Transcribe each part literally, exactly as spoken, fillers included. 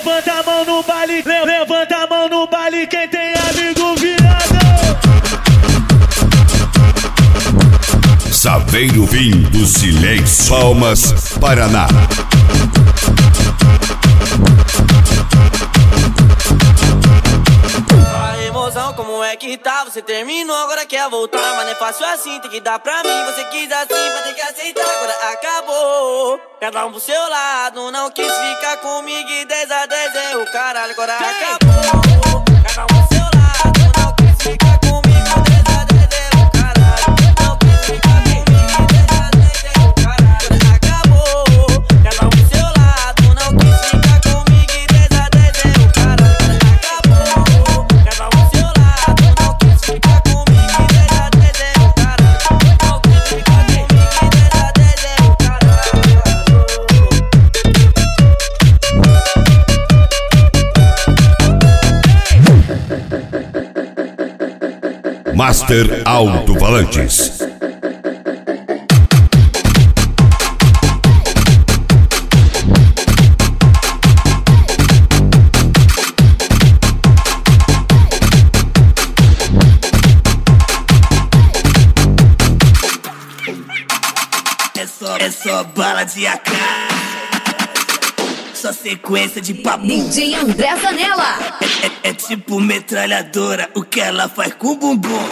levanta a mão no baile, le, levanta a mão no baile, quem tem amigo viado. Saveiro Vim do Silêncio, Palmas, Paraná. Como é que tá? Você terminou, agora quer voltar. Mas não é fácil assim, tem que dar pra mim. Você quis assim, vai ter que aceitar. Agora acabou, cada um pro seu lado. Não quis ficar comigo e dez a dez é o caralho. Agora acabou, cada um pro seu lado. Não quis ficar comigo, dez a dez é o caralho. Não quis ficar comigo, dez a dez é o caralho. Agora acabou, cada um pro seu lado. Não quis ficar comigo e dez a dez é o caralho. Agora acabou, cada um pro seu lado. Master Alto-Falantes. É só, é só bala de A K, só sequência de papo. D J André Zanella. É, é, é tipo metralhadora, o que ela faz com o bumbum.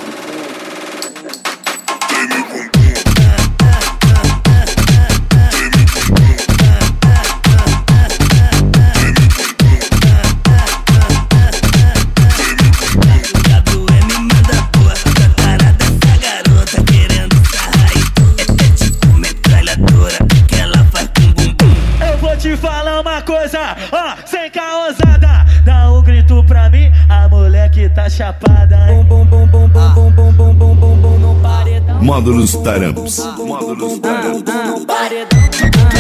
Sem caosada, dá um grito pra mim, a moleque tá chapada. Bum bum bum bum bum bum bum bum bum bum bum no paredão. Módulos Taramps. Módulos Taramps. Paredão.